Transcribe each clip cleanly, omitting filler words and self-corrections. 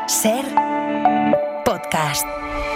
SER Podcast.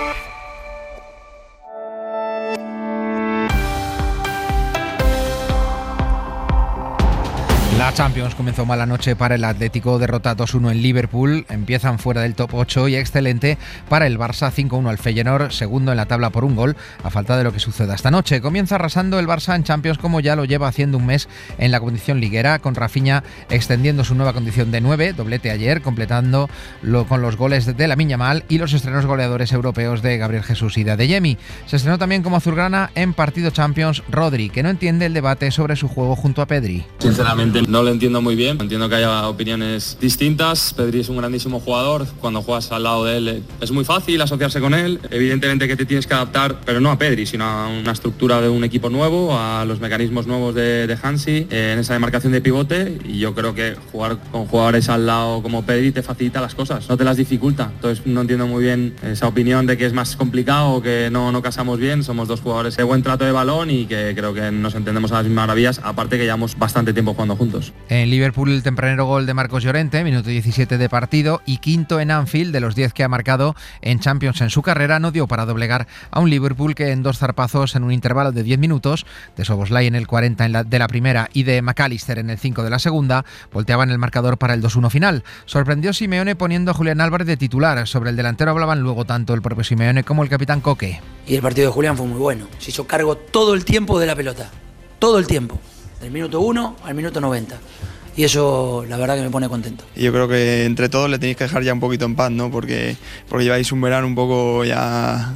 La Champions comenzó mala noche para el Atlético, derrota 2-1 en Liverpool, empiezan fuera del top 8 y excelente para el Barça, 5-1 al Feyenoord, segundo en la tabla por un gol, a falta de lo que suceda esta noche. Comienza arrasando el Barça en Champions como ya lo lleva haciendo un mes en la competición liguera, con Rafinha extendiendo su nueva condición de 9, doblete ayer, completándolo con los goles de Lamine Yamal y los estrenos goleadores europeos de Gabriel Jesús y de Adeyemi. Se estrenó también como azulgrana en partido Champions Rodri, que no entiende el debate sobre su juego junto a Pedri. Sinceramente no lo entiendo muy bien, entiendo que haya opiniones distintas. Pedri es un grandísimo jugador, cuando juegas al lado de él es muy fácil asociarse con él, evidentemente que te tienes que adaptar, pero no a Pedri, sino a una estructura de un equipo nuevo, a los mecanismos nuevos de Hansi, en esa demarcación de pivote, y yo creo que jugar con jugadores al lado como Pedri te facilita las cosas, no te las dificulta. Entonces no entiendo muy bien esa opinión de que es más complicado o que no casamos bien. Somos dos jugadores de buen trato de balón y que creo que nos entendemos a las mismas maravillas, aparte que llevamos bastante tiempo jugando juntos. En Liverpool el tempranero gol de Marcos Llorente, minuto 17 de partido, y quinto en Anfield de los 10 que ha marcado en Champions en su carrera, no dio para doblegar a un Liverpool que en dos zarpazos en un intervalo de 10 minutos, de Szoboszlai en el 40 de la primera y de McAllister en el 5 de la segunda, volteaban el marcador para el 2-1 final. Sorprendió Simeone poniendo a Julián Álvarez de titular. Sobre el delantero hablaban luego tanto el propio Simeone como el capitán Coque. Y el partido de Julián fue muy bueno, se hizo cargo todo el tiempo de la pelota, todo el tiempo, del minuto 1 al minuto 90. Y eso la verdad que me pone contento. Yo creo que entre todos le tenéis que dejar ya un poquito en paz, ¿no? Porque lleváis un verano un poco ya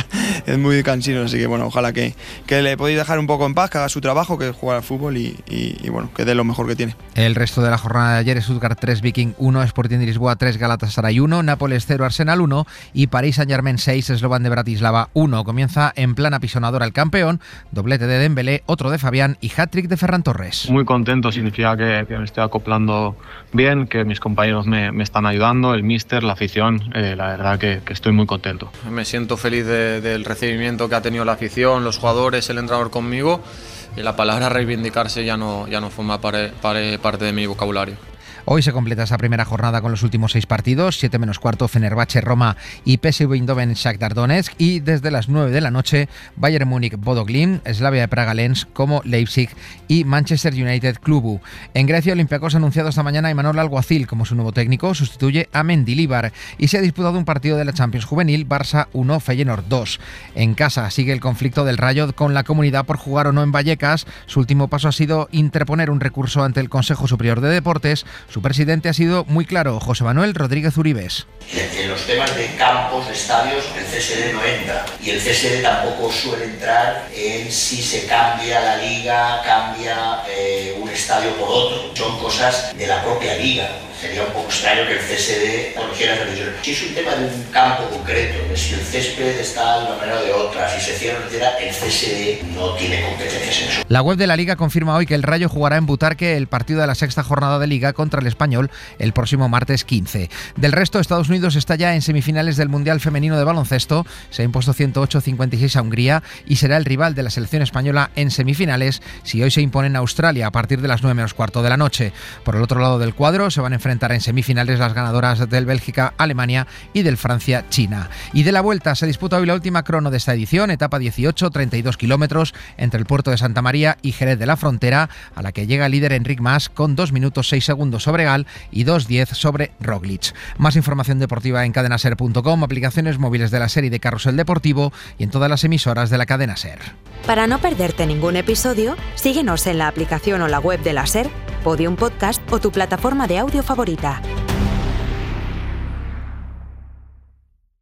es muy cansino, así que bueno, ojalá que le podéis dejar un poco en paz, que haga su trabajo, que es jugar al fútbol y bueno, que dé lo mejor que tiene. El resto de la jornada de ayer es Stuttgart 3, Viking 1, Sporting de Lisboa 3, Galatasaray 1, Nápoles 0, Arsenal 1 y París Saint-Germain 6, Slovan de Bratislava 1. Comienza en plan apisonador al campeón, doblete de Dembélé, otro de Fabián y hat-trick de Ferran Torres. Muy contento, significa que me estoy acoplando bien, que mis compañeros me están ayudando, el míster, la afición, la verdad que estoy muy contento. Me siento feliz del recibimiento que ha tenido la afición, los jugadores, el entrenador conmigo, y la palabra reivindicarse ya no forma parte de mi vocabulario. Hoy se completa esa primera jornada con los últimos 6 partidos, 7 menos cuarto, Fenerbahce, Roma y PSV Eindhoven, Shakhtar Donetsk, y desde las 9 de la noche, Bayern Múnich, Bodo Glimt, Slavia de Praga, Lens, como Leipzig y Manchester United, Clubu. En Grecia, Olympiacos ha anunciado esta mañana a Imanol Alguacil como su nuevo técnico, sustituye a Mendilibar, y se ha disputado un partido de la Champions Juvenil, Barça 1, Feyenoord 2. En casa sigue el conflicto del Rayo con la comunidad por jugar o no en Vallecas. Su último paso ha sido interponer un recurso ante el Consejo Superior de Deportes. Su presidente ha sido muy claro, José Manuel Rodríguez Uribes. En los temas de campos, de estadios, el CSD no entra, y el CSD tampoco suele entrar en si se cambia la liga, cambia un estadio por otro. Son cosas de la propia liga. Sería un poco extraño que el CSD corrigiera esa decisión. Si es un tema de un campo concreto, de si el césped está de una manera o de otra, si se cierra o no cierra, el CSD no tiene competencias en eso. La web de la Liga confirma hoy que el Rayo jugará en Butarque el partido de la sexta jornada de Liga contra el Español el próximo martes 15. Del resto, Estados Unidos está ya en semifinales del Mundial Femenino de Baloncesto, se ha impuesto 108-56 a Hungría y será el rival de la selección española en semifinales si hoy se imponen a Australia a partir de las 9 menos cuarto de la noche. Por el otro lado del cuadro se van a enfrentar en semifinales las ganadoras del Bélgica-Alemania y del Francia-China. Y de la vuelta se disputa hoy la última crono de esta edición, etapa 18, 32 kilómetros entre el puerto de Santa María y Jerez de la Frontera, a la que llega el líder Enric Mas con 2 minutos 6 segundos sobre Gal y 2:10 sobre Roglic. Más información deportiva en cadenaser.com, aplicaciones móviles de la serie de Carrusel Deportivo y en todas las emisoras de la cadena SER. Para no perderte ningún episodio, síguenos en la aplicación o la web de la SER, Podium Podcast o tu plataforma de audio favorita.